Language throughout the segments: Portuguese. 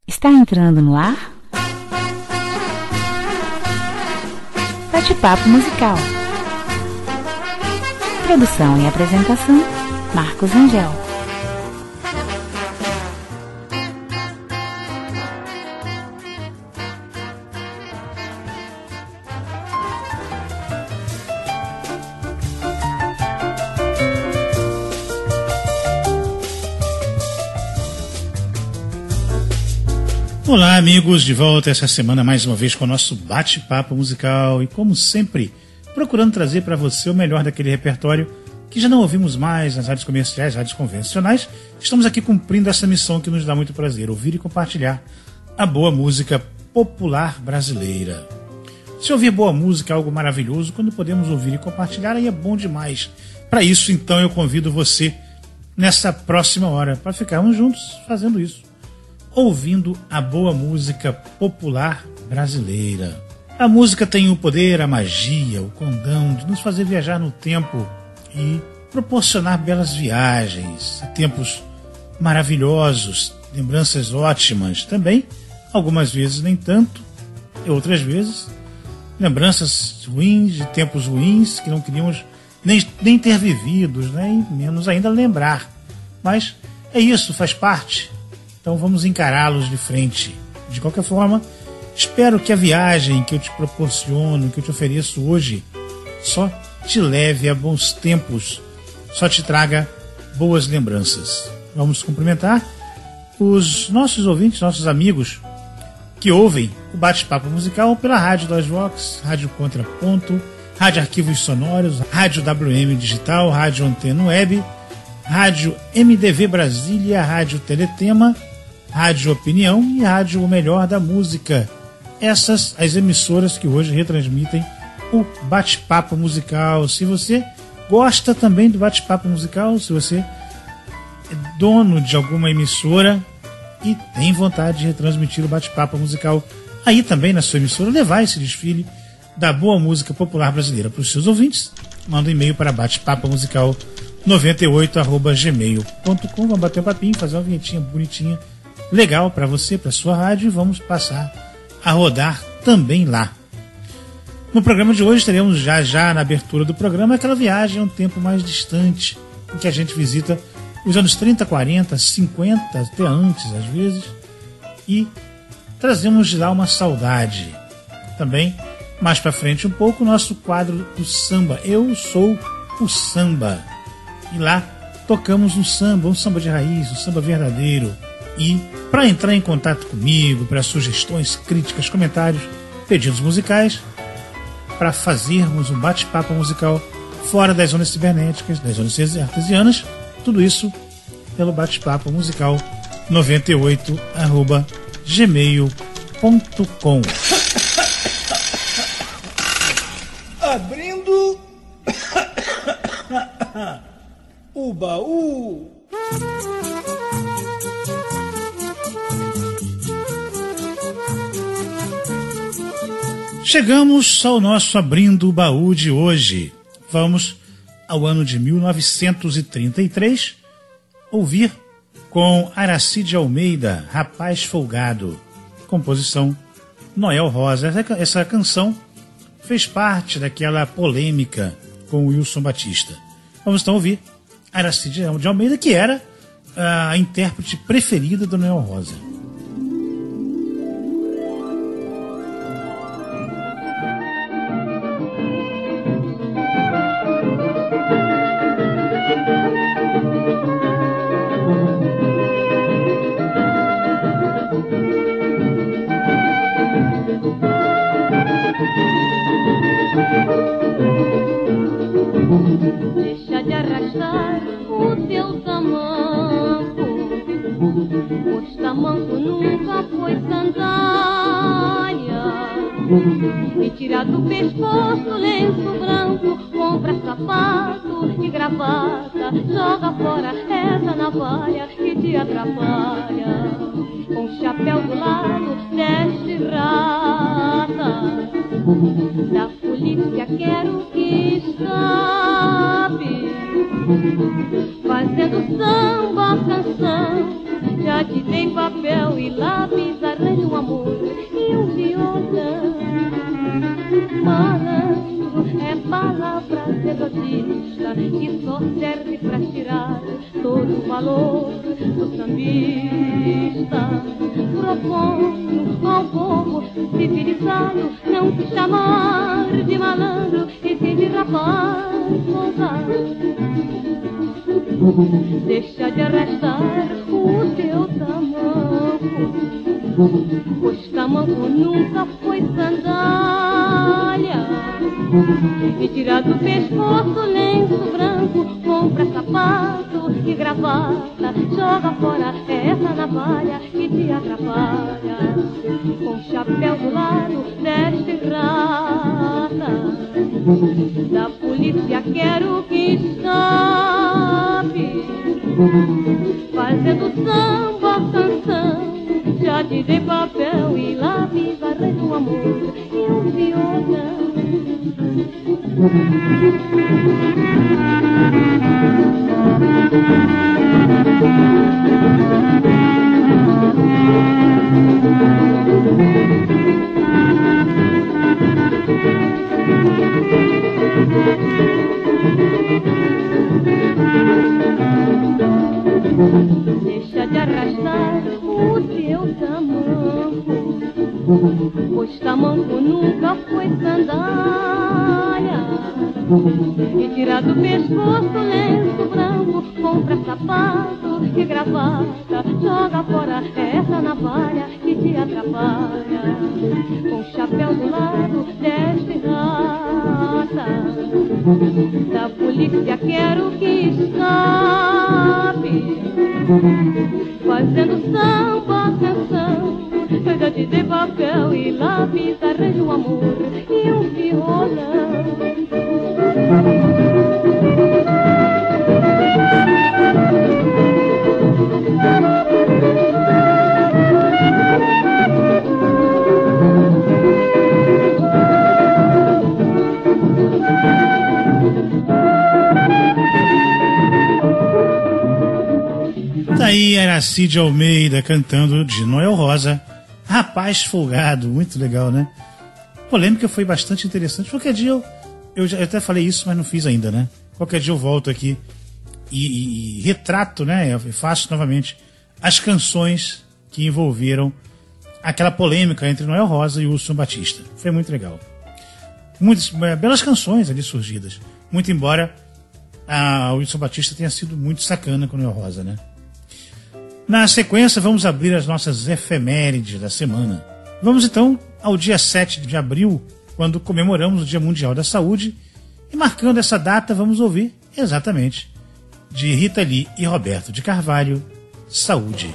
Está entrando no ar Bate-Papo Musical. Produção e apresentação, Marcos Angel. Olá, amigos, de volta essa semana mais uma vez com o nosso bate-papo musical e, como sempre, procurando trazer para você o melhor daquele repertório que já não ouvimos mais nas rádios comerciais, rádios convencionais. Estamos aqui cumprindo essa missão que nos dá muito prazer, ouvir e compartilhar a boa música popular brasileira. Se ouvir boa música é algo maravilhoso, quando podemos ouvir e compartilhar, aí é bom demais. Para isso, então, eu convido você nessa próxima hora para ficarmos juntos fazendo isso, ouvindo a boa música popular brasileira. A música tem o poder, a magia, o condão de nos fazer viajar no tempo e proporcionar belas viagens, tempos maravilhosos, lembranças ótimas também, algumas vezes nem tanto, e outras vezes lembranças ruins, de tempos ruins que não queríamos nem ter vividos, nem menos ainda lembrar. Mas é isso, faz parte. Então vamos encará-los de frente. De qualquer forma, espero que a viagem que eu te proporciono, que eu te ofereço hoje, só te leve a bons tempos, só te traga boas lembranças. Vamos cumprimentar os nossos ouvintes, nossos amigos que ouvem o Bate-Papo Musical pela Rádio das Vox, Rádio Contraponto, Rádio Arquivos Sonoros, Rádio WM Digital, Rádio Antena Web, Rádio MDV Brasília, Rádio Teletema, Rádio Opinião e Rádio O Melhor da Música. Essas as emissoras que hoje retransmitem o Bate-Papo Musical. Se você gosta também do Bate-Papo Musical, se você é dono de alguma emissora e tem vontade de retransmitir o Bate-Papo Musical aí também na sua emissora, levar esse desfile da boa música popular brasileira para os seus ouvintes, manda um e-mail para batepapomusical98@gmail.com. Vamos bater um papinho, fazer uma vinhetinha bonitinha, legal para você, para sua rádio, e vamos passar a rodar também lá. No programa de hoje teremos já na abertura do programa aquela viagem a um tempo mais distante, em que a gente visita os anos 30, 40, 50, até antes às vezes, e trazemos de lá uma saudade. Também, mais para frente um pouco, o nosso quadro do samba, Eu Sou o Samba. E lá tocamos um samba de raiz, um samba verdadeiro. E para entrar em contato comigo, para sugestões, críticas, comentários, pedidos musicais, para fazermos um bate-papo musical fora das zonas cibernéticas, das zonas artesianas, tudo isso pelo bate-papo musical 98@gmail.com. Abrindo o baú. Chegamos ao nosso Abrindo o Baú de hoje. Vamos ao ano de 1933 ouvir com Aracide Almeida, Rapaz Folgado, composição Noel Rosa. Essa canção fez parte daquela polêmica com o Wilson Batista. Vamos então ouvir Aracide de Almeida, que era a intérprete preferida do Noel Rosa. Deixa de arrastar o teu tamanco, pois tamanco nunca foi sandália. E tira do pescoço lenço branco, compra sapato e gravata, joga fora essa navalha que te atrapalha. Com chapéu do lado, deste rata, da polícia quero que escape, fazendo samba, canção, já te dei papel e lápis palavra derrotista que só serve pra tirar todo o valor do sambista. Proponho ao povo civilizado não se chamar de malandro e sim de rapaz ousado. Deixa de arrastar o teu tamanco, pois tamanco nunca foi sandália. E tira do pescoço lenço branco, compra sapato e gravata, joga fora essa navalha que te atrapalha. Com chapéu do lado deste rata, da polícia quero que escape, fazendo samba canção. Já te dei papel e lápis, arranjo um amor e um violão. Deixa de arrastar o teu tamanco, pois tamanco nunca foi sandália. E tira do pescoço lenço branco, compra sapato e gravata, joga fora essa navalha que te atrapalha. Com chapéu do lado deste rata, da polícia quero que escape, fazendo samba canção. Eu já te dei papel e lápis, arranjo um amor e um violão. Daí era Cid Almeida cantando de Noel Rosa, Rapaz Folgado. Muito legal, né? A polêmica foi bastante interessante. Qualquer dia eu até falei isso, mas não fiz ainda, né? Qualquer dia eu volto aqui e retrato, né? Eu faço novamente as canções que envolveram aquela polêmica entre Noel Rosa e Wilson Batista. Foi muito legal. Muitas belas canções ali surgidas. Muito embora o Wilson Batista tenha sido muito sacana com Noel Rosa, né? Na sequência, vamos abrir as nossas efemérides da semana. Vamos então ao dia 7 de abril, quando comemoramos o Dia Mundial da Saúde, e marcando essa data, vamos ouvir exatamente de Rita Lee e Roberto de Carvalho, Saúde.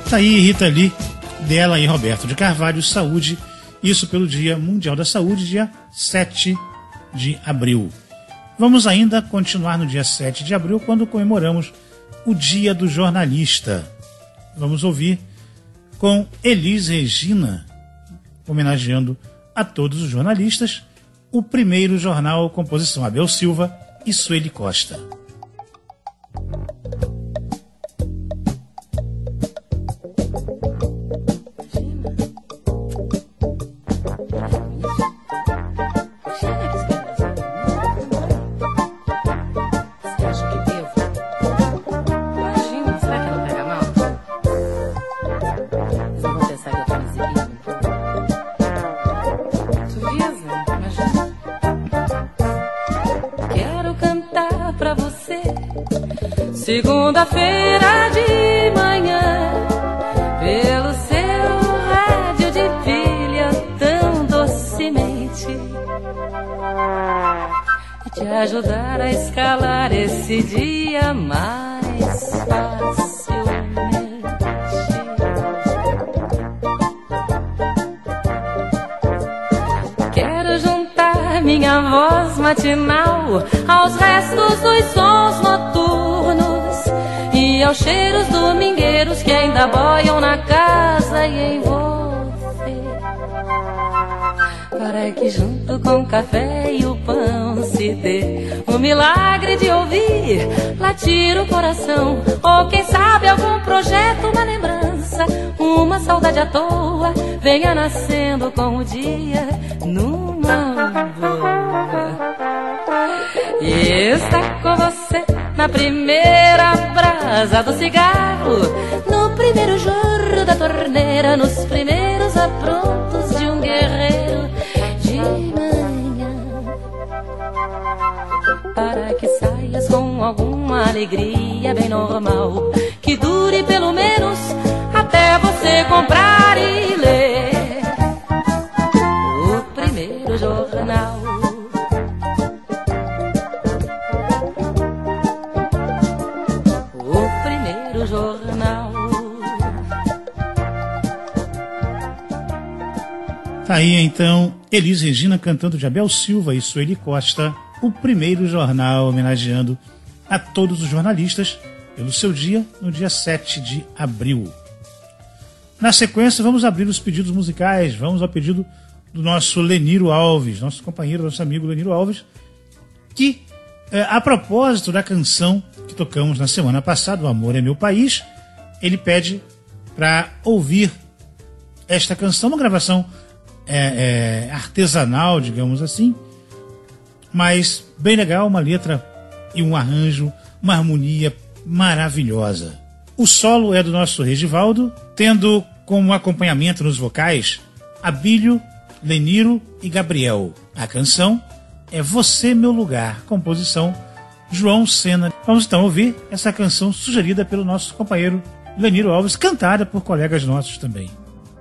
Tá aí Rita Lee, dela e Roberto de Carvalho, Saúde, isso pelo Dia Mundial da Saúde, dia 7 de abril. Vamos ainda continuar no dia 7 de abril, quando comemoramos o Dia do Jornalista. Vamos ouvir com Elis Regina, homenageando a todos os jornalistas, o primeiro jornal, composição Abel Silva e Sueli Costa. Segunda-feira de manhã, pelo seu rádio de pilha tão docemente, e te ajudar a escalar esse dia mais facilmente. Quero juntar minha voz matinal aos restos dos sons noturnos e aos cheiros domingueiros que ainda boiam na casa e em você, para que junto com o café e o pão se dê o milagre de ouvir latir o coração, ou quem sabe algum projeto, uma lembrança, uma saudade à toa venha nascendo com o dia numa boa. E está com você na primeira brasa do cigarro, no primeiro jorro da torneira, nos primeiros aprontos de um guerreiro de manhã, para que saias com alguma alegria bem normal, que dure pelo menos até você comprar e ler o primeiro jornal. Jornal. Tá aí então Elis Regina cantando de Abel Silva e Sueli Costa, o primeiro jornal, homenageando a todos os jornalistas pelo seu dia, no dia 7 de abril. Na sequência, vamos abrir os pedidos musicais. Vamos ao pedido do nosso Leniro Alves, nosso companheiro, nosso amigo Leniro Alves, que, a propósito da canção que tocamos na semana passada, O Amor é Meu País, ele pede para ouvir esta canção, uma gravação artesanal, digamos assim, mas bem legal, uma letra e um arranjo, uma harmonia maravilhosa. O solo é do nosso Regivaldo, tendo como acompanhamento nos vocais Abílio, Leniro e Gabriel. A canção é Você Meu Lugar, composição João Sena. Vamos então ouvir essa canção sugerida pelo nosso companheiro Leniro Alves, cantada por colegas nossos também.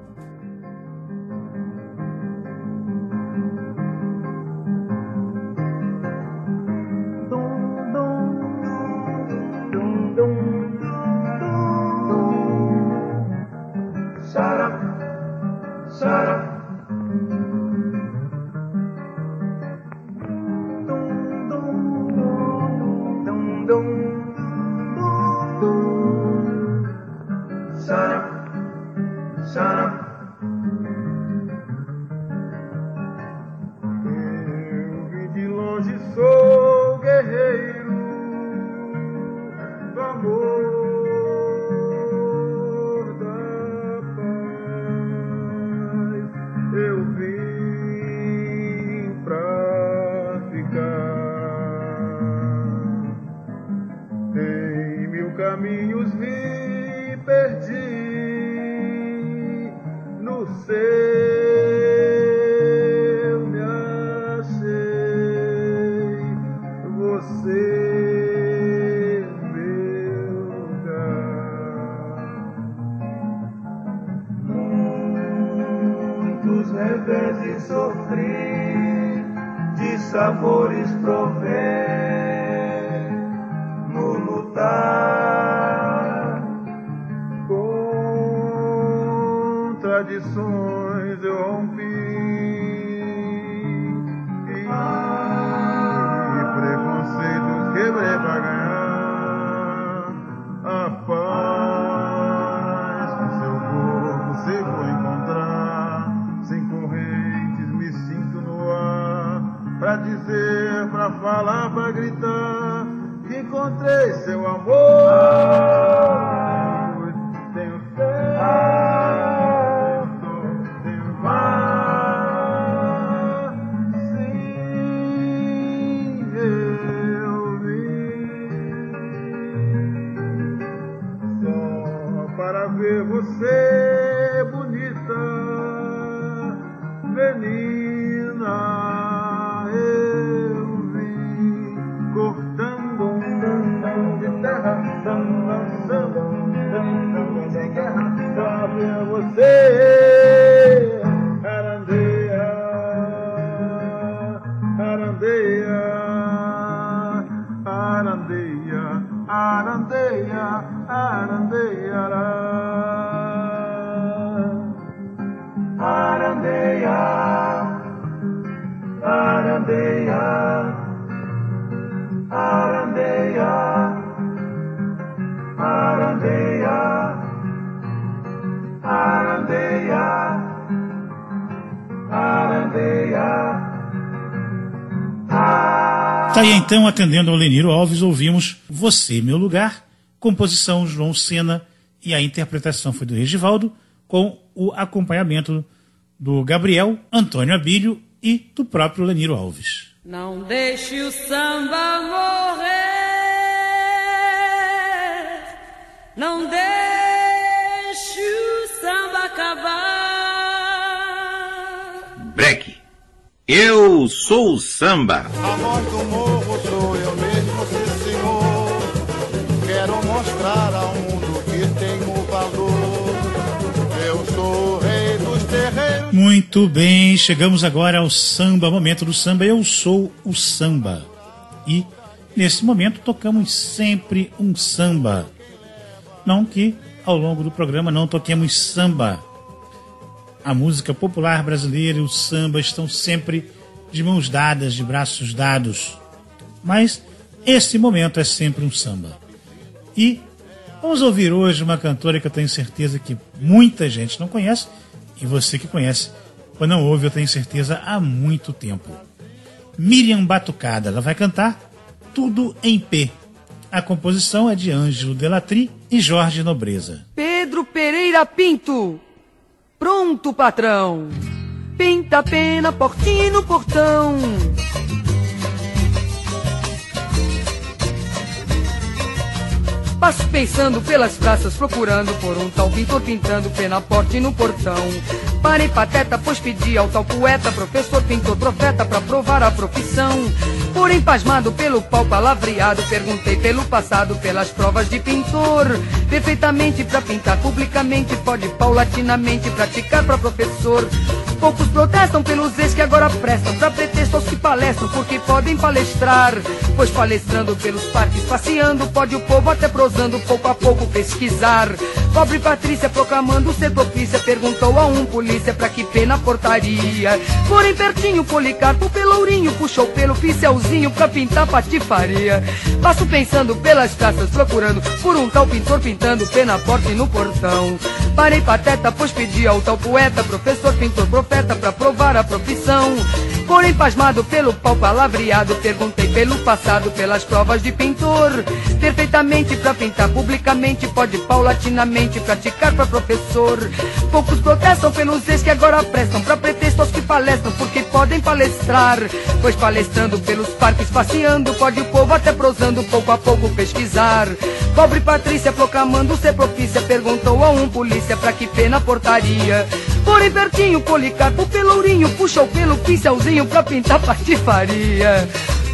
Sabores prover no lutar com condições eu rompi. E preconceito quebrei pra ganhar a paz que seu corpo sei vou encontrar. Sem correntes me sinto no ar, pra dizer, pra falar, pra gritar que encontrei seu amor. Tenho certo, tenho mar. Sim, eu vim só para ver você bonita, menina. Eu vim cortando um de terra, dançando de guerra, pra ver você. Arandeia, arandeia, arandeia, arandeia, arandeia, arandeia, arandeia, arandeia, arandeia, arandeia, arandeia. Tá aí então, atendendo ao Leniro Alves, ouvimos Você, Meu Lugar, composição João Sena, e a interpretação foi do Regivaldo, com o acompanhamento do Gabriel, Antônio Abílio e do próprio Leniro Alves. Não deixe o samba morrer, não deixe o samba acabar. Breque, eu sou o samba. A voz do morro sou eu mesmo, sim senhor. Quero mostrar ao mundo que tenho valor. Eu sou o rei dos terreiros. Muito bem, chegamos agora ao samba, momento do samba. Eu sou o samba. E nesse momento tocamos sempre um samba. Não que ao longo do programa não toquemos samba. A música popular brasileira e o samba estão sempre de mãos dadas, de braços dados. Mas esse momento é sempre um samba. E vamos ouvir hoje uma cantora que eu tenho certeza que muita gente não conhece, e você que conhece, quando não ouve, eu tenho certeza, há muito tempo. Miriam Batucada, ela vai cantar Tudo em P. A composição é de Ângelo Delatry e Jorge Nobreza. Pedro Pereira Pinto, pronto, patrão. Pinta a pena, portinho no portão. Passo pensando pelas praças, procurando por um tal pintor pintando pé na porta e no portão. Parei pateta, pois pedi ao tal poeta, professor, pintor, profeta, pra provar a profissão. Porém, pasmado pelo pau palavreado, perguntei pelo passado, pelas provas de pintor. Perfeitamente pra pintar publicamente, pode paulatinamente praticar pra professor. Poucos protestam pelos ex que agora prestam pra pretexto aos que palestram, porque podem palestrar. Pois palestrando pelos parques, passeando, pode o povo até prosando, pouco a pouco pesquisar. Pobre Patrícia, proclamando ser propícia, perguntou a um polícia pra que pena portaria. Porém pertinho, Policarpo Pelourinho puxou pelo pincelzinho pra pintar patifaria. Passo pensando pelas praças, procurando por um tal pintor pintando pé na porta e no portão. Parei pateta, pois pedi ao tal poeta, professor, pintor, profeta, pra provar a profissão. Porém pasmado pelo pau palavreado, perguntei pelo passado, pelas provas de pintor. Perfeitamente pra pintar publicamente, pode paulatinamente praticar pra professor. Poucos protestam pelos ex que agora prestam pra pretexto aos que palestram, porque podem palestrar. Pois palestrando pelos parques, passeando, pode o povo até prosando, pouco a pouco pesquisar. Pobre Patrícia, proclamando ser propícia, perguntou a um polícia pra que pena portaria. Porém pertinho, Policarpo Pelourinho puxou pelo pincelzinho pra pintar patifaria.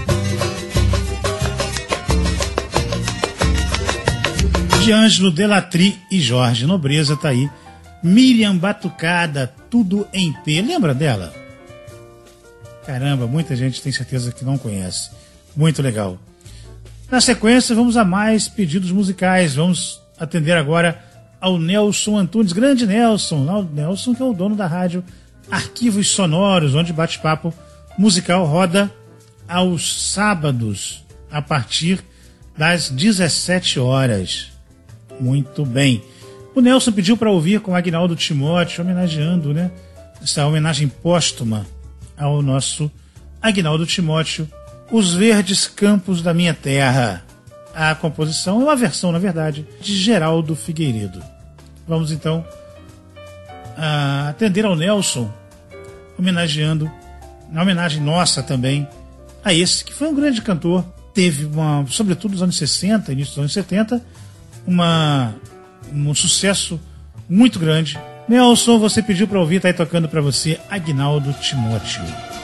De Ângelo Delatry e Jorge Nobreza, tá aí Miriam Batucada, Tudo em P. Lembra dela? Caramba, muita gente tem certeza que não conhece. Muito legal. Na sequência, vamos a mais pedidos musicais. Vamos atender agora ao Nelson Antunes, grande Nelson, o Nelson que é o dono da rádio Arquivos Sonoros, onde bate-papo musical roda aos sábados, a partir das 17 horas. Muito bem. O Nelson pediu para ouvir com Aguinaldo Timóteo, homenageando, né? Essa homenagem póstuma ao nosso Aguinaldo Timóteo, Os Verdes Campos da Minha Terra. A composição é uma versão, na verdade, de Geraldo Figueiredo. Vamos então atender ao Nelson, homenageando, na homenagem nossa também, a esse que foi um grande cantor. Teve, sobretudo nos anos 60, início dos anos 70, um sucesso muito grande. Nelson, você pediu para ouvir, tá aí tocando para você Aguinaldo Timóteo.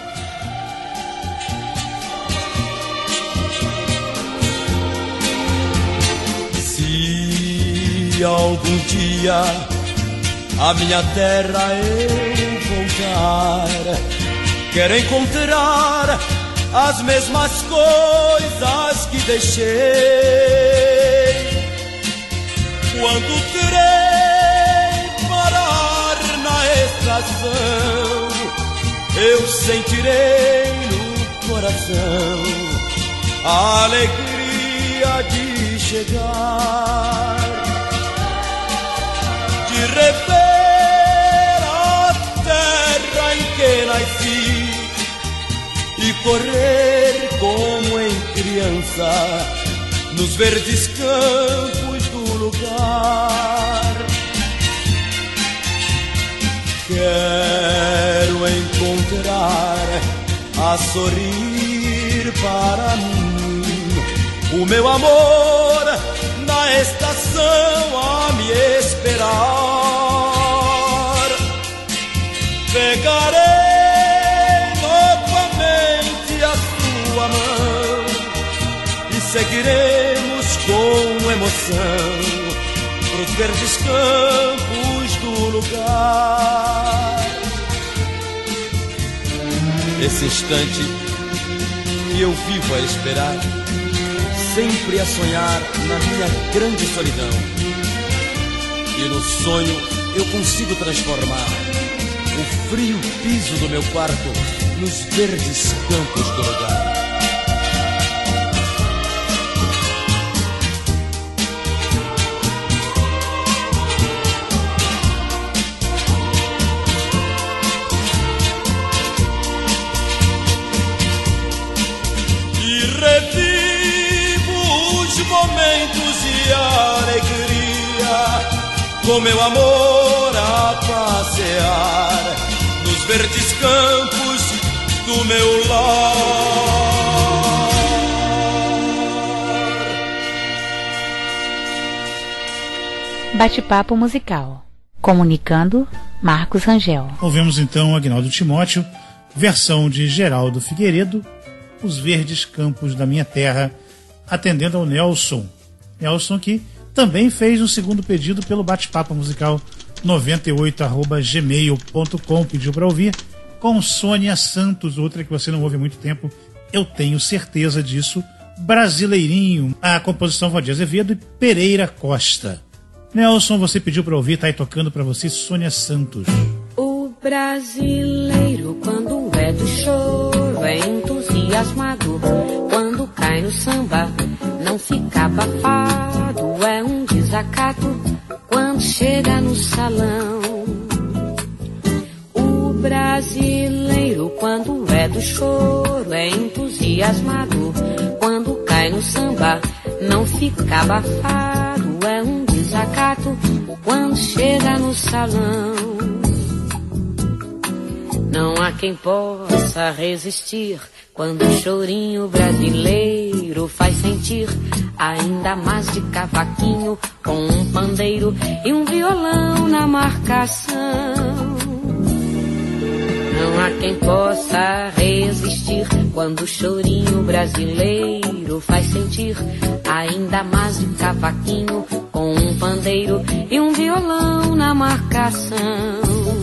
Se algum dia a minha terra eu voltar, quero encontrar as mesmas coisas que deixei. Quando o trem parar na estação, eu sentirei no coração a alegria de chegar, de rever a terra em que nasci e correr como em criança nos verdes campos do lugar. Quero encontrar a sorrir para mim o meu amor na estação a me esperar. Pegarei novamente a sua mão e seguiremos com emoção pros verdes campos do lugar. Esse instante que eu vivo a esperar, sempre a sonhar na minha grande solidão, e no sonho eu consigo transformar o frio piso do meu quarto nos verdes campos do lugar. E revivo os momentos de alegria, com meu amor a passear nos verdes campos do meu lar. Bate-papo musical. Comunicando, Marcos Rangel. Ouvimos então Aguinaldo Timóteo, versão de Geraldo Figueiredo, Os Verdes Campos da Minha Terra, atendendo ao Nelson. Nelson que também fez um segundo pedido pelo bate-papo musical 98@gmail.com, pediu para ouvir com Sônia Santos, outra que você não ouve há muito tempo, eu tenho certeza disso, Brasileirinho, a composição Valdir Azevedo e Pereira Costa. Nelson, você pediu para ouvir, tá aí tocando para você Sônia Santos. O brasileiro, quando é do choro, é entusiasmado. Quando cai no samba, não fica abafado, é um desacato quando chega no salão. O brasileiro, quando é do choro, é entusiasmado. Quando cai no samba, não fica abafado, é um desacato quando chega no salão. Não há quem possa resistir quando o chorinho brasileiro faz sentir ainda mais de cavaquinho com um pandeiro e um violão na marcação. Não há quem possa resistir quando o chorinho brasileiro faz sentir ainda mais de cavaquinho com um pandeiro e um violão na marcação.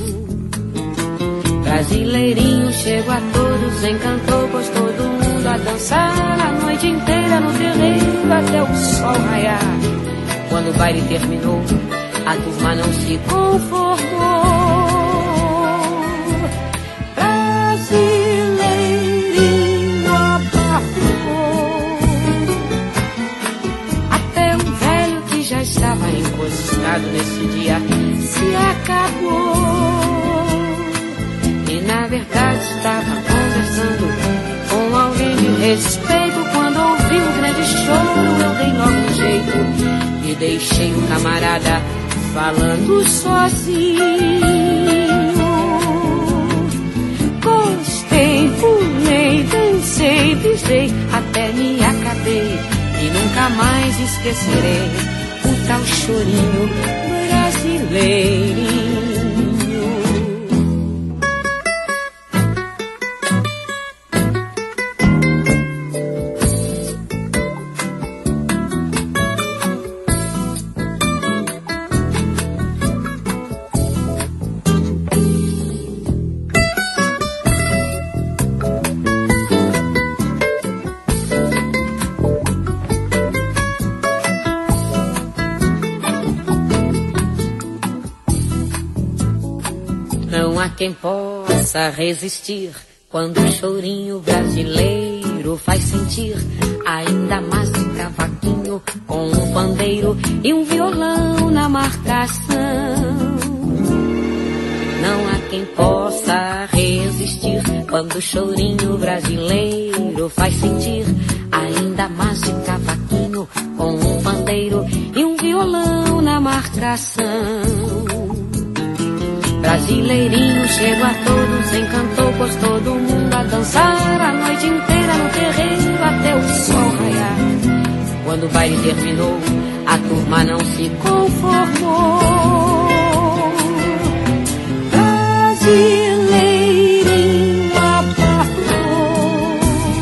Brasileirinho chegou a todos, encantou, pôs todo mundo a dançar a noite inteira no terreiro até o sol raiar. Quando o baile terminou, a turma não se conformou. Brasileirinho abafou. Até um velho que já estava encostado nesse dia se acabou. E na verdade estava conversando com alguém de respeito. Quando ouvi um grande choro, eu dei logo um jeito e deixei o camarada falando sozinho. Gostei, pulei, dancei, pisei, até me acabei e nunca mais esquecerei o tal chorinho brasileirinho. Quem possa resistir quando o chorinho brasileiro faz sentir ainda mais de cavaquinho com um pandeiro e um violão na marcação. Não há quem possa resistir quando o chorinho brasileiro faz sentir ainda mais de cavaquinho com um pandeiro e um violão na marcação. Brasileirinho chegou a todos, encantou, pôs todo mundo a dançar a noite inteira no terreiro até o sol raiar. Quando o baile terminou, a turma não se conformou. Brasileirinho abafou.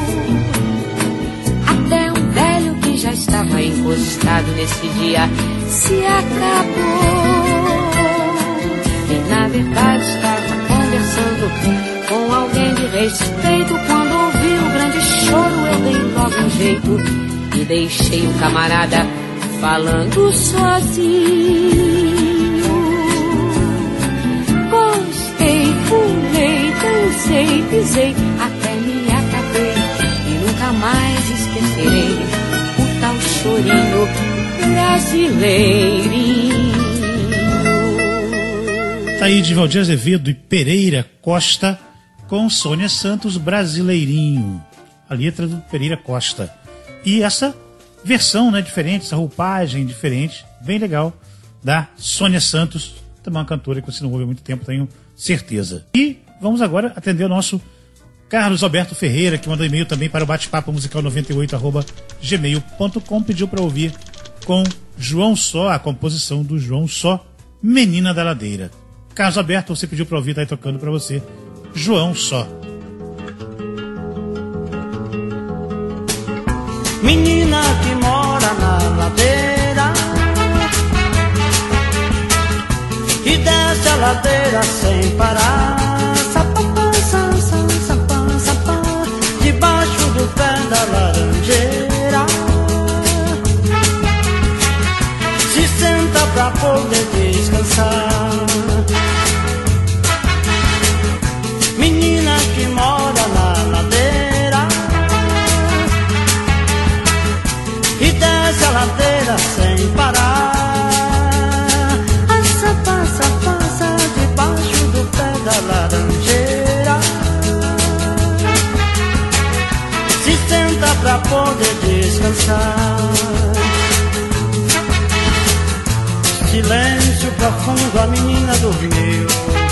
Até um velho que já estava encostado nesse dia se acabou. Na verdade estava conversando com alguém de respeito. Quando ouvi o grande choro, eu dei logo um jeito e deixei o camarada falando sozinho. Gostei, pulei, dancei, pisei, até me acabei e nunca mais esquecerei o tal chorinho brasileirinho. Tá aí de Valdir Azevedo e Pereira Costa com Sônia Santos, Brasileirinho. A letra do Pereira Costa. E essa versão, né, diferente, essa roupagem diferente, bem legal, da Sônia Santos, também uma cantora que você não ouve há muito tempo, tenho certeza. E vamos agora atender o nosso Carlos Alberto Ferreira, que mandou e-mail também para o bate-papo musical 98@gmail.com, pediu para ouvir com João Só, a composição do João Só, Menina da Ladeira. Carlos Alberto, você pediu para ouvir, tá aí tocando para você, João Só. Menina que mora na ladeira e desce a ladeira sem parar, sapapá, sapá, sapá, debaixo do pé da laranjeira, se senta pra poder descansar. Menina que mora na ladeira e desce a ladeira sem parar, assa, passa, passa debaixo do pé da laranjeira, se senta pra poder descansar. Silêncio profundo, a menina dormiu.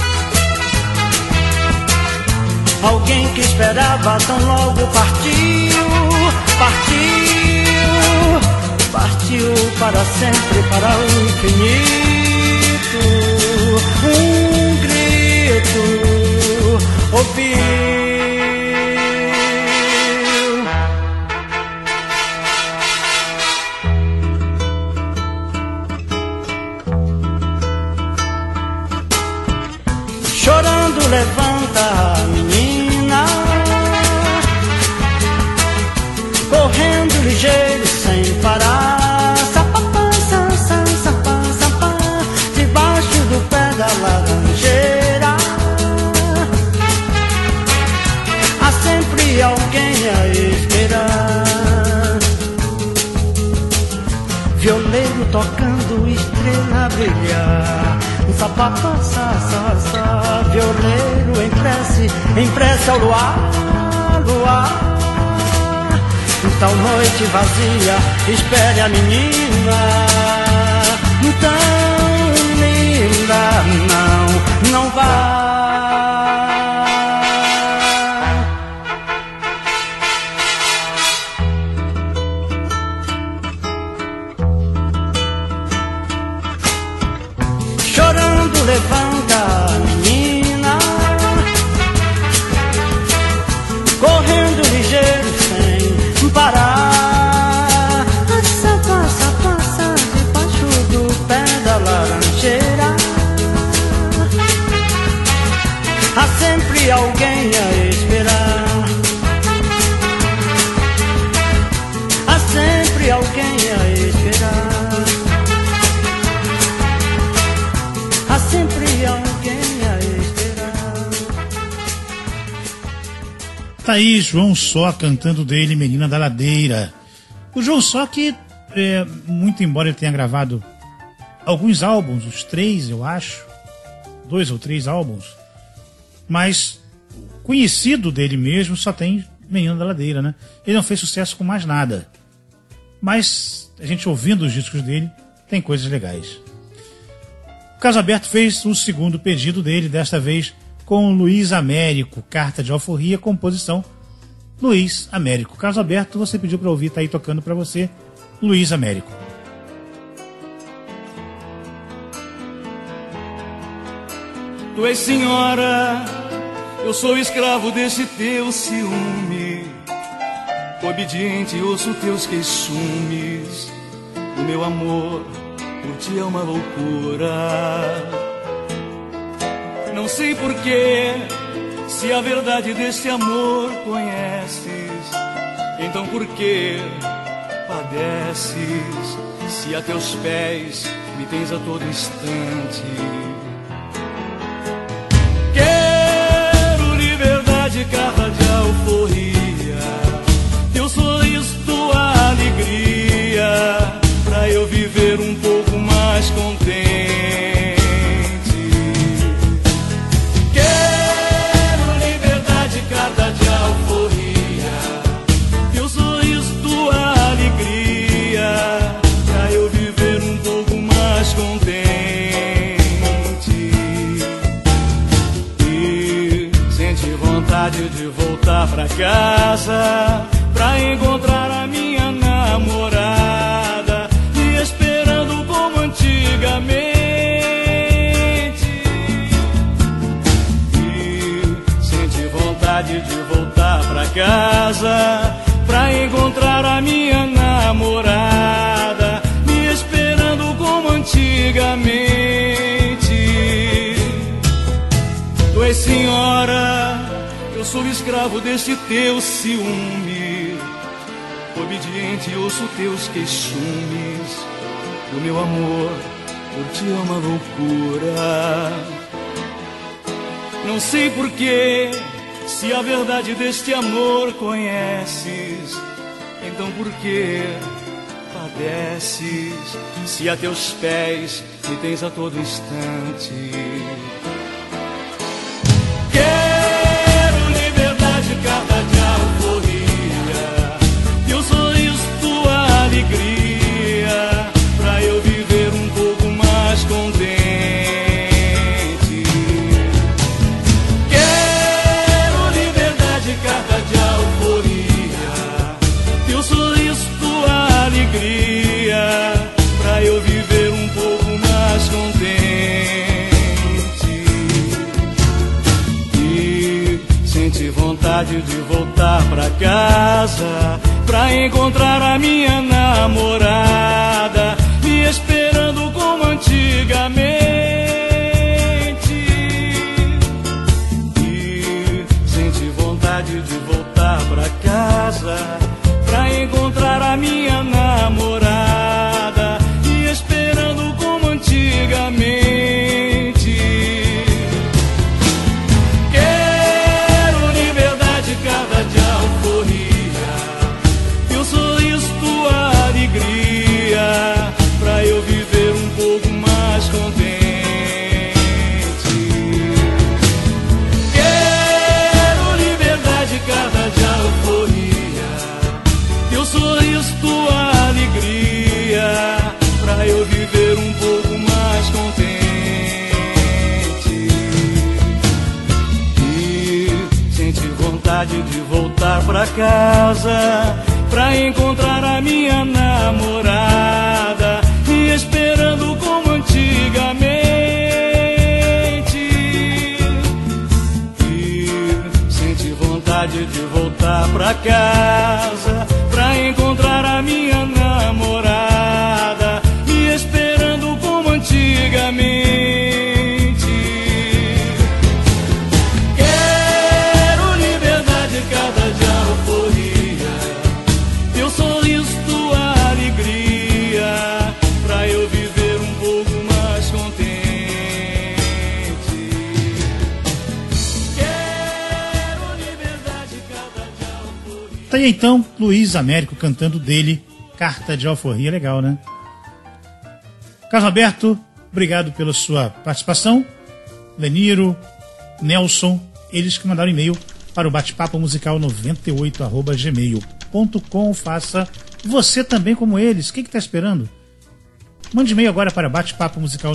Alguém que esperava tão logo partiu, partiu, partiu para sempre, para o infinito. Um grito ouviu. Chorando levanta a menina, correndo ligeiro sem parar, sapapá, sapá, sapá, sapá, violeiro tocando, estrela brilhar. Sapapá, sa, violeiro em prece ao luar, luar. Tal noite vazia, espere a menina tão linda, não vá. Chorando levanta a menina, correndo ligeiro sem parar. Passa debaixo do pé da laranjeira. Há sempre alguém a esperar. Há sempre alguém a esperar. Há sempre alguém a esperar. Tá aí João Só cantando dele, Menina da Ladeira. O João Só que, muito embora ele tenha gravado alguns álbuns, os 3 eu acho, 2 ou 3 álbuns, mas conhecido dele mesmo só tem Menina da Ladeira, né? Ele não fez sucesso com mais nada. Mas a gente ouvindo os discos dele, tem coisas legais. O Caso Aberto fez o segundo pedido dele, desta vez com Luiz Américo, Carta de Alforria, composição Luiz Américo. Caso Aberto, você pediu para ouvir, tá aí tocando para você, Luiz Américo. Tu és senhora, eu sou escravo desse teu ciúme, obediente ouço teus queixumes, o meu amor por ti é uma loucura. Não sei porquê, se a verdade deste amor conheces, então por que padeces, se a teus pés me tens a todo instante? Quero liberdade, carta de alforria, teu sorriso, tua alegria, pra eu viver um pouco mais contente. Quero liberdade, carta de alforria, teu sorriso, tua alegria, pra eu viver um pouco mais contente. E sente vontade de voltar pra casa, pra encontrar a minha namorada, me esperando como antigamente. E sente vontade de voltar pra casa, pra encontrar a minha namorada, me esperando como antigamente. Tu és senhora, eu sou escravo deste teu ciúme, obediente ouço teus queixumes, o meu amor por ti é uma loucura. Não sei porquê, se a verdade deste amor conheces, então por que padeces, se a teus pés me tens a todo instante? Quero liberdade, carta de alforria, teu sorriso, tua alegria, pra eu viver um pouco mais contente. Quero liberdade, carta de alforria, teu sorriso, tua alegria, pra eu viver um pouco mais contente. E sente vontade de voltar pra casa, pra encontrar a minha namorada, me esperando como antigamente. E sente vontade de voltar pra casa, pra encontrar a minha namorada, me esperando como antigamente. Quero liberdade, carta de alforria, teu sorriso, tua alegria, eu viver um pouco mais contente. E senti vontade de voltar pra casa, pra encontrar a minha namorada, e esperando como antigamente. E senti vontade de voltar pra casa, pra encontrar a minha namorada, e esperando como antigamente. Quero liberdade, cada dia euforia, teu sorriso, tua alegria, pra eu viver um pouco mais contente. Quero liberdade, cada dia euforia. Tá aí então Luiz Américo cantando dele Carta de Alforria. Legal, né? Carlos Alberto, obrigado pela sua participação. Leniro, Nelson, eles que mandaram e-mail para o bate-papo musical 98@gmail.com. Faça você também como eles. O que está esperando? Mande e-mail agora para bate-papo musical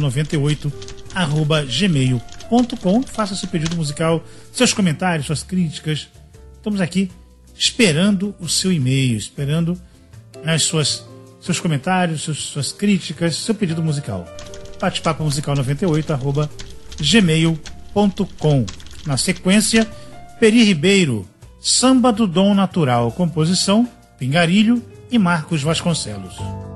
98@gmail.com. Faça seu pedido musical, seus comentários, suas críticas. Estamos aqui esperando o seu e-mail, esperando seus comentários, suas críticas, seu pedido musical. Bate-papo musical 98@gmail.com. Na sequência, Peri Ribeiro, Samba do Dom Natural, composição Pingarilho e Marcos Vasconcelos.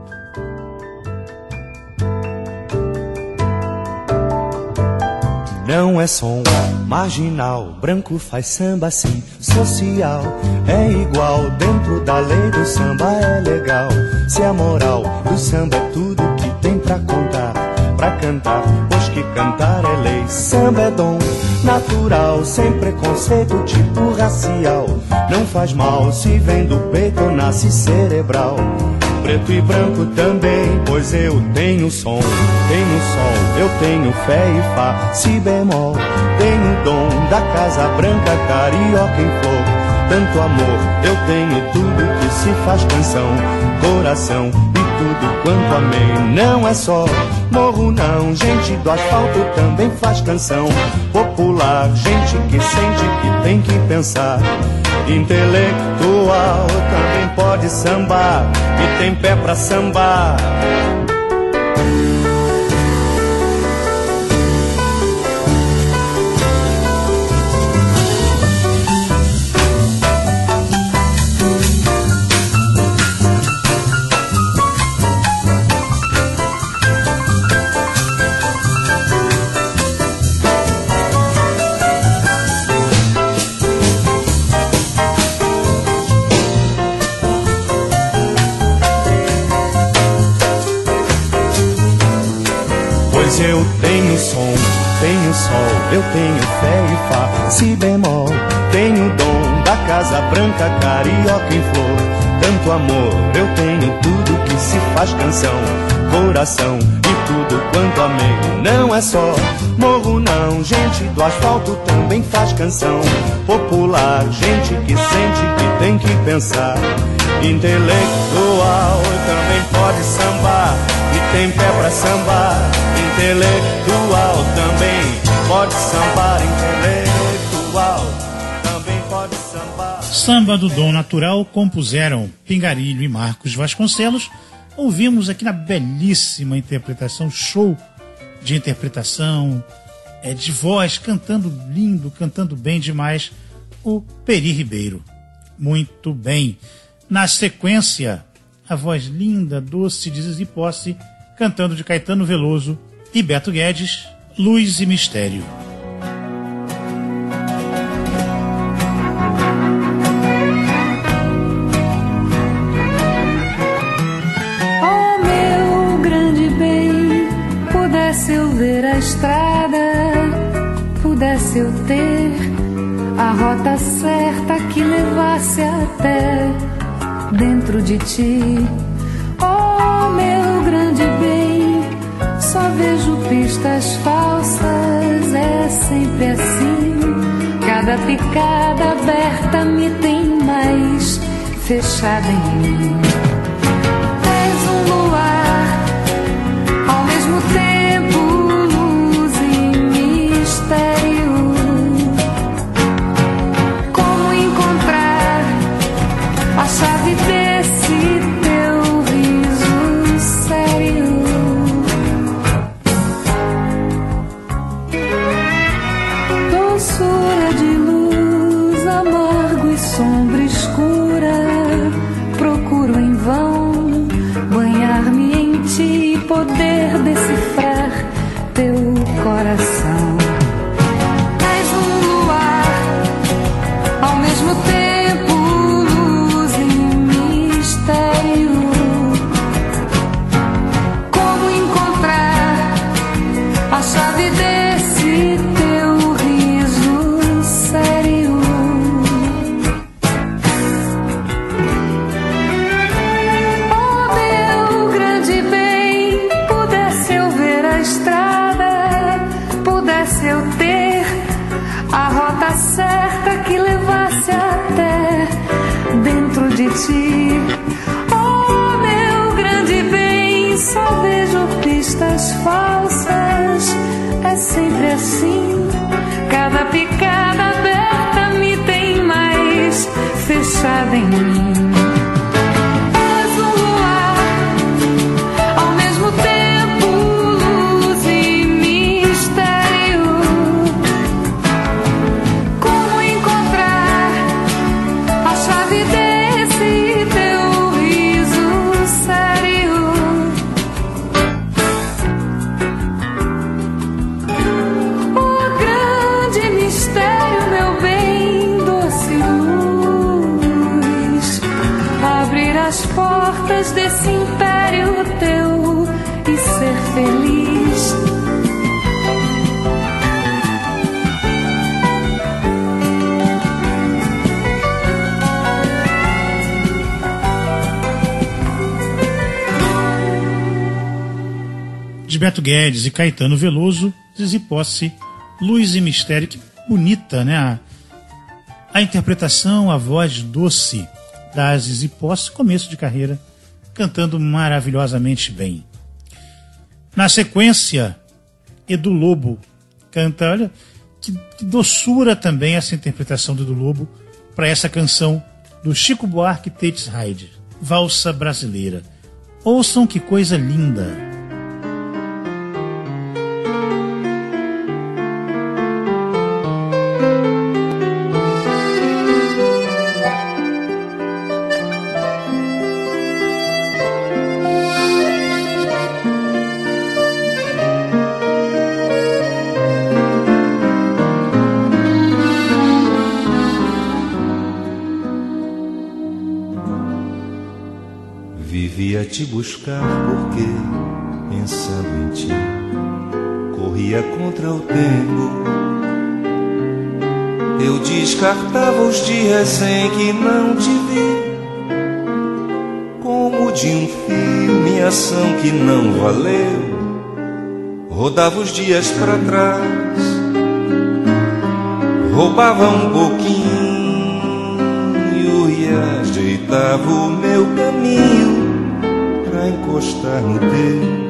Não é som marginal, branco faz samba assim, social. É igual, dentro da lei do samba é legal. Se a moral do samba é tudo que tem pra contar, pra cantar, pois que cantar é lei. Samba é dom natural, sem preconceito tipo racial. Não faz mal, se vem do peito ou nasce cerebral. Preto e branco também, pois eu tenho som, tenho sol, eu tenho fé e fá, si bemol. Tenho o dom da casa branca, carioca em flor. Tanto amor, eu tenho tudo que se faz canção, coração e tudo quanto amei. Não é só morro não, gente do asfalto também faz canção popular. Gente que sente, que tem que pensar. Intelectual também pode sambar e tem pé pra sambar. Eu tenho som, tenho sol, eu tenho fé e fá, si bemol. Tenho o dom da casa branca, carioca em flor. Tanto amor, eu tenho tudo que se faz canção, coração e tudo quanto amei. Não é só morro não, gente do asfalto também faz canção popular. Gente que sente, que tem que pensar. Intelectual também pode sambar e tem pé pra sambar. Intelectual também pode sambar, intelectual também pode sambar. Samba do Dom Natural compuseram Pingarilho e Marcos Vasconcelos. Ouvimos aqui na belíssima interpretação, show de interpretação, de voz, cantando lindo, cantando bem demais, o Peri Ribeiro. Muito bem. Na sequência, a voz linda, doce de Zizi Posse, cantando de Caetano Veloso e Beto Guedes, Luz e Mistério. Oh, meu grande bem, pudesse eu ver a estrada, pudesse eu ter a rota certa que levasse até dentro de ti. Oh, meu grande bem, só vejo pistas falsas, é sempre assim. Cada picada aberta me tem mais fechada em mim. És um luar poder decifrar teu coração. És um luar, ao mesmo tempo luz e mistério. Como encontrar a chave desse teu riso sério? Oh, meu grande bem, pudesse eu ver a estrada, pudesse eu ter a rota certa que levasse até dentro de ti. Oh, meu grande bem, só vejo pistas falsas. É sempre assim, cada picada aberta me tem mais fechada em mim. És um luar, ao mesmo tempo luz e mistério. Como encontrar a chave desse teu riso sério? O grande mistério, meu bem, doce luz, abrir as portas desse império teu e ser feliz. De Beto Guedes e Caetano Veloso, Zizi Posse, Luz e Mistério. Que bonita, né? A interpretação, a voz doce da Zizi Posse, começo de carreira, cantando maravilhosamente bem. Na sequência, Edu Lobo canta, olha, que doçura também essa interpretação do Edu Lobo para essa canção do Chico Buarque e Tates Hyde, Valsa Brasileira. Ouçam que coisa linda. Vivia te buscar porque, pensando em ti, corria contra o tempo. Eu descartava os dias em que não te vi, como de um filme, ação que não valeu. Rodava os dias pra trás, roubava um pouquinho e ajeitava o meu caminho pra encostar no teu.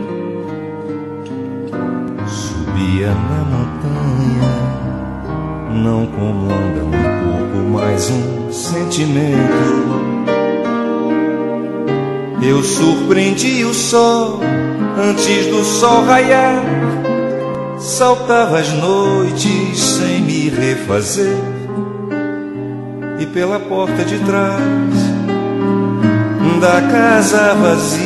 Subia na montanha, não como anda um corpo, mais um sentimento. Eu surpreendi o sol antes do sol raiar, saltava as noites sem me refazer, e pela porta de trás da casa vazia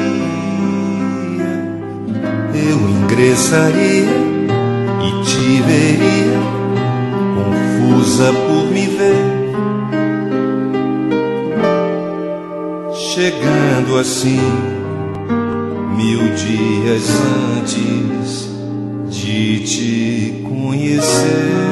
eu ingressaria e te veria, confusa por me ver, chegando assim 1000 dias antes de te conhecer.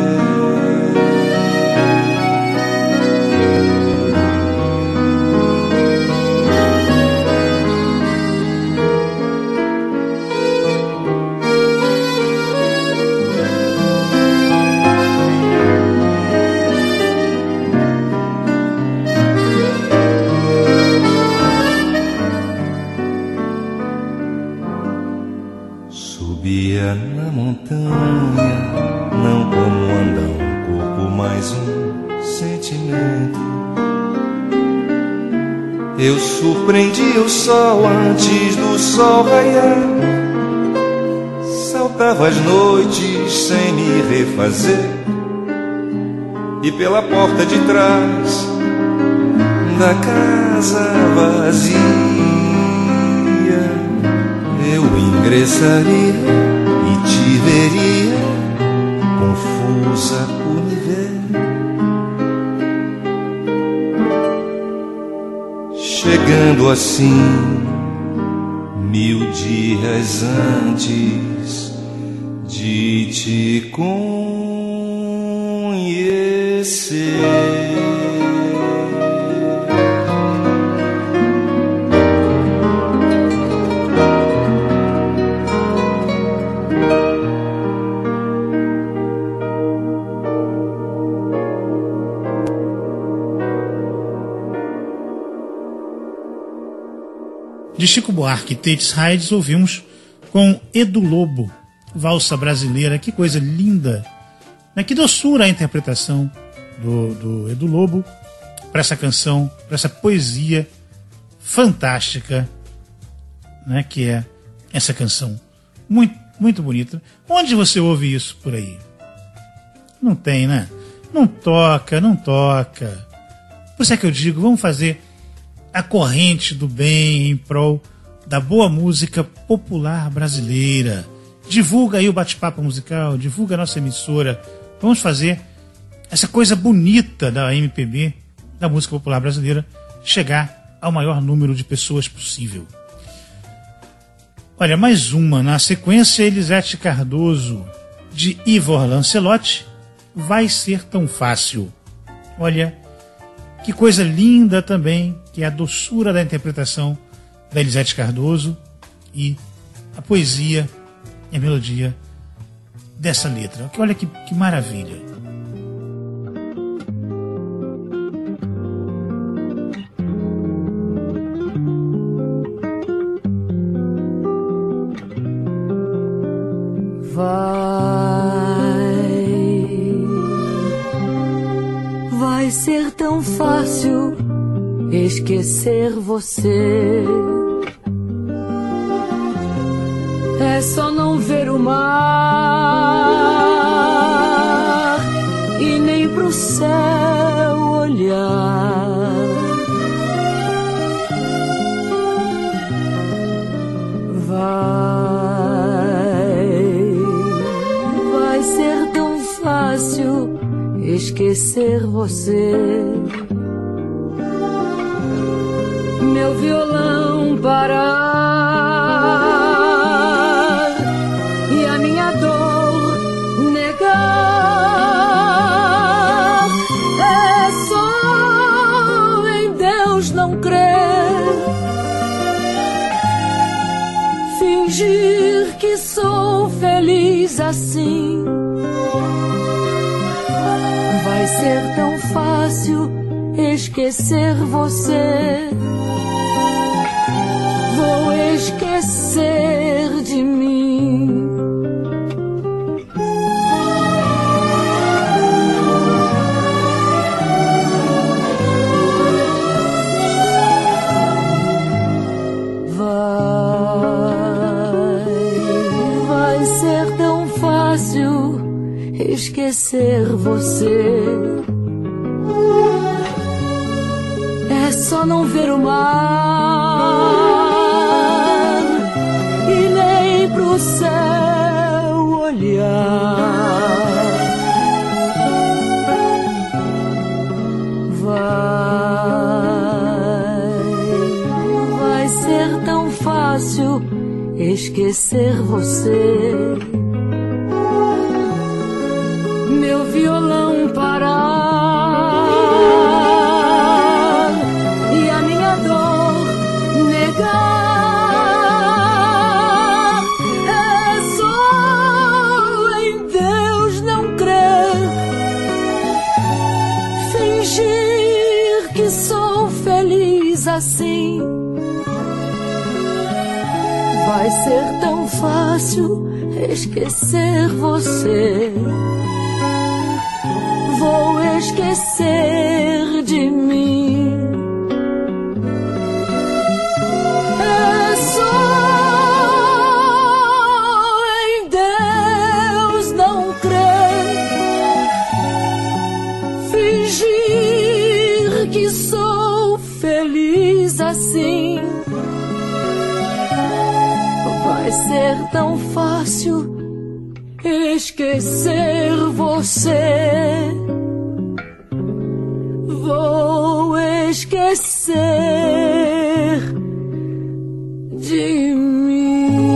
Subia na montanha, não como anda um corpo, mais um sentimento. Eu surpreendi o sol antes do sol raiar, saltava as noites sem me refazer, e pela porta de trás da casa vazia eu ingressaria e te veria confusa por me ver. Chegando assim 1000 dias antes de te conhecer. De Chico Buarque e Tates Hydes, ouvimos com Edu Lobo, Valsa Brasileira. Que coisa linda, né? Que doçura a interpretação do Edu Lobo para essa canção, para essa poesia fantástica, né? Que é essa canção muito, muito bonita. Onde você ouve isso por aí? Não tem, né? Não toca. Por isso é que eu digo, vamos fazer a corrente do bem em prol da boa música popular brasileira. Divulga aí o Bate-Papo Musical, divulga a nossa emissora. Vamos fazer essa coisa bonita da MPB, da música popular brasileira, chegar ao maior número de pessoas possível. Olha, mais uma. Na sequência, Elisete Cardoso, de Ivor Lancelotti, Vai Ser Tão Fácil. Olha, que coisa linda também, que é a doçura da interpretação da Elisete Cardoso e a poesia e a melodia dessa letra. Olha que maravilha. Vai ser tão fácil esquecer você. É só não ver o mar e nem pro céu olhar. Vai ser tão fácil esquecer você. Meu violão parar e a minha dor negar. É só em Deus não crer, fingir que sou feliz assim. Vai ser tão fácil esquecer você. Vou esquecer de mim. Vai ser tão fácil esquecer você. É só não ver o mar e nem pro céu olhar. Vai ser tão fácil esquecer você. Meu violão parar e a minha dor negar. É só em Deus não crer, fingir que sou feliz assim. Vai ser tão fácil esquecer você. Vou esquecer de mim. É só em Deus não crer, fingir que sou feliz assim. Vai ser tão fácil esquecer você. Vou esquecer de mim.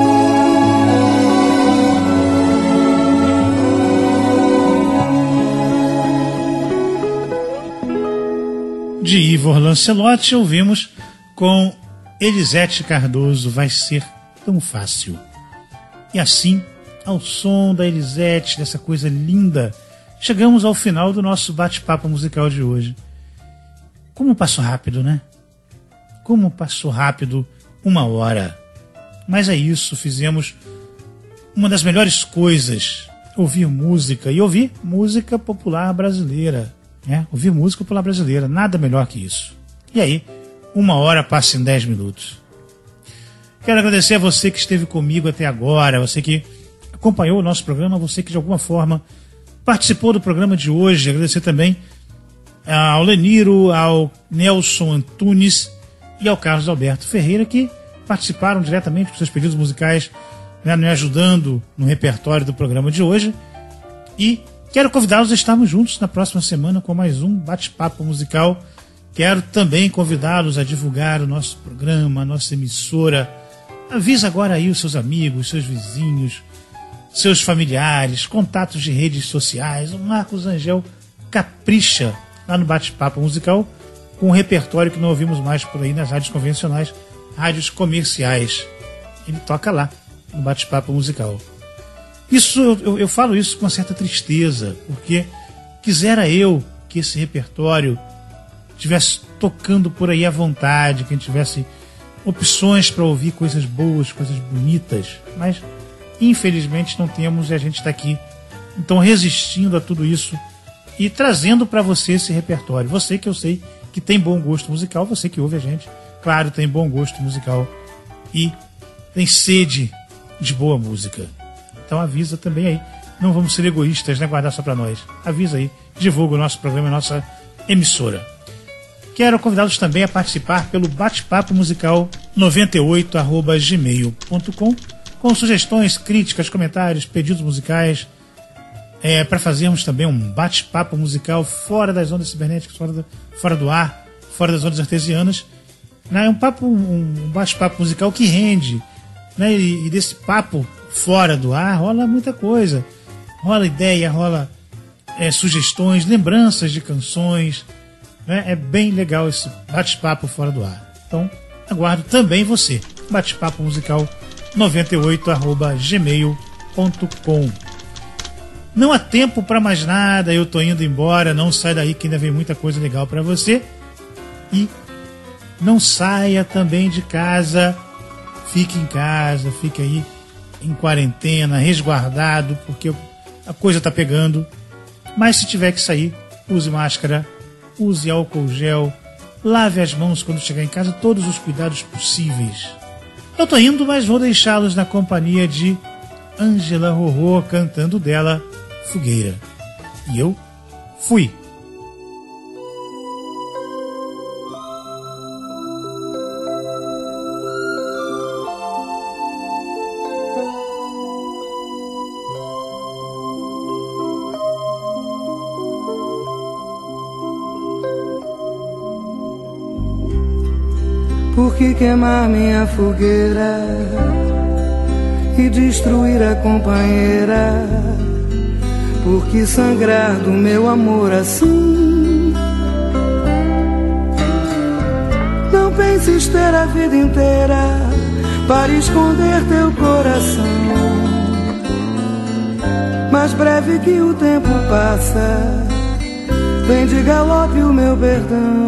De Ivor Lancelotti, ouvimos com Elisete Cardoso, Vai Ser Tão Fácil. E assim, ao som da Elisete, dessa coisa linda, chegamos ao final do nosso bate-papo musical de hoje. Como passou rápido, né? Como passou rápido 1 hora. Mas é isso, fizemos uma das melhores coisas, ouvir música, e ouvir música popular brasileira. Ouvir música popular brasileira, nada melhor que isso. E aí, 1 hora passa em 10 minutos. Quero agradecer a você que esteve comigo até agora, você que acompanhou o nosso programa, você que de alguma forma participou do programa de hoje. Agradecer também ao Leniro, ao Nelson Antunes e ao Carlos Alberto Ferreira, que participaram diretamente com seus pedidos musicais, me ajudando no repertório do programa de hoje. E quero convidá-los a estarmos juntos na próxima semana com mais um bate-papo musical. Quero também convidá-los a divulgar o nosso programa, a nossa emissora. Avisa agora aí os seus amigos, seus vizinhos, seus familiares, contatos de redes sociais. O Marcos Rangel capricha lá no bate-papo musical com um repertório que não ouvimos mais por aí nas rádios convencionais, rádios comerciais. Ele toca lá no bate-papo musical. Isso, eu falo isso com uma certa tristeza, porque quisera eu que esse repertório estivesse tocando por aí à vontade, que a gente tivesse opções para ouvir coisas boas, coisas bonitas, mas infelizmente não temos e a gente está aqui, então, resistindo a tudo isso e trazendo para você esse repertório. Você que eu sei que tem bom gosto musical, você que ouve a gente, claro, tem bom gosto musical e tem sede de boa música. Então avisa também aí, não vamos ser egoístas, né, guardar só para nós. Avisa aí, divulga o nosso programa, a nossa emissora. Quero convidá-los também a participar pelo bate-papo musical 98@gmail.com com sugestões, críticas, comentários, pedidos musicais, para fazermos também um bate-papo musical fora das ondas cibernéticas, fora do ar, fora das ondas artesianas. Né? Um bate-papo musical que rende, né? E desse papo fora do ar rola muita coisa. Rola ideia, rola sugestões, lembranças de canções. Né? É bem legal esse bate-papo fora do ar. Então, aguardo também você. Bate-papo musical 98@gmail.com. Não há tempo para mais nada, eu tô indo embora. Não sai daí que ainda vem muita coisa legal para você. E não saia também de casa. Fique em casa, fique aí em quarentena, resguardado, porque a coisa tá pegando. Mas se tiver que sair, use máscara, use álcool gel, lave as mãos quando chegar em casa, todos os cuidados possíveis. Eu tô indo, mas vou deixá-los na companhia de Ângela Rorô cantando dela Fogueira. E eu fui. Por que queimar minha fogueira e destruir a companheira? Por que sangrar do meu amor assim? Não penses ter a vida inteira para esconder teu coração. Mais breve que o tempo passa, vem de galope o meu perdão.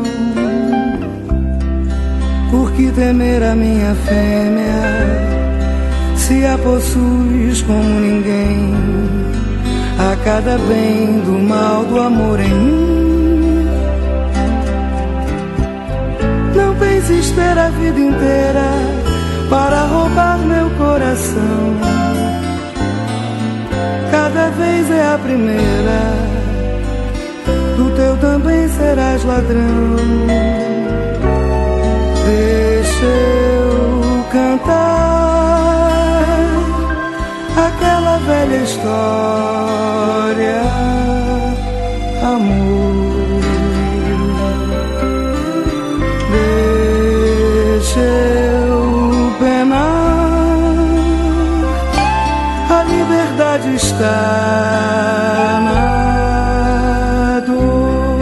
Por que temer a minha fêmea, se a possuis como ninguém? A cada bem do mal do amor em mim. Não penses ter a vida inteira para roubar meu coração. Cada vez é a primeira, do teu também serás ladrão. Deixa eu cantar velha história, amor. Deixa eu penar, a liberdade está na dor.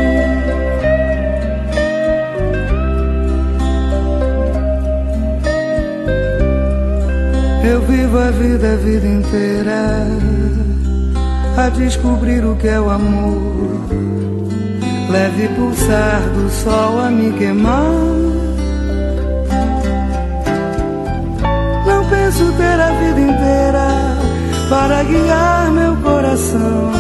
Eu vivo a vida inteira a descobrir o que é o amor. Leve pulsar do sol a me queimar. Não penso ter a vida inteira para guiar meu coração.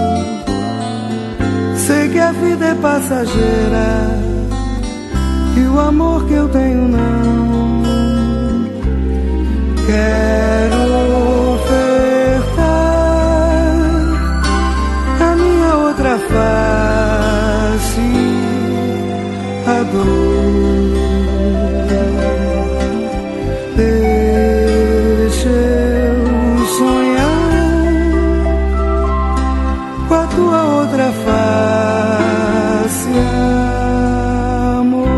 Sei que a vida é passageira e o amor que eu tenho não. Quero ofertar a minha outra face, a dor. Deixa eu sonhar com a tua outra face, amor.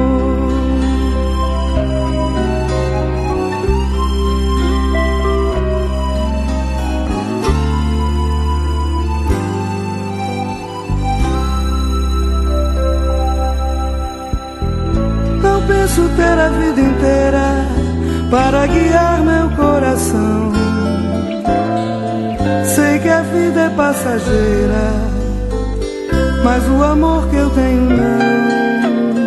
Não penso ter a vida inteira para guiar meu coração. Sei que a vida é passageira, mas o amor que eu tenho não.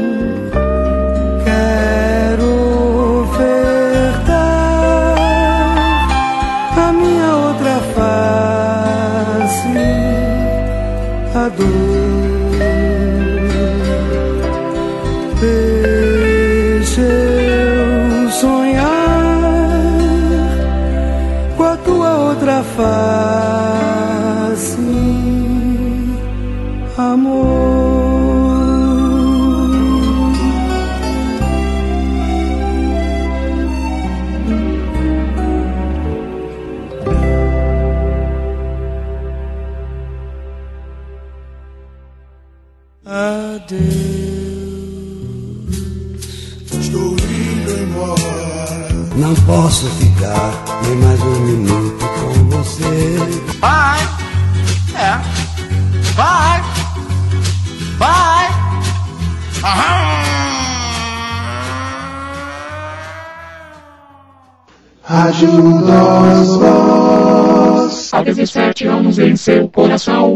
Quero ofertar a minha outra face, a dor. Deixa eu sonhar com a tua outra face, amor. Estou indo embora. Não posso ficar nem mais um minuto com você. Vai, vai, vai. Rádio Nós Voz. Há 17 anos em seu coração.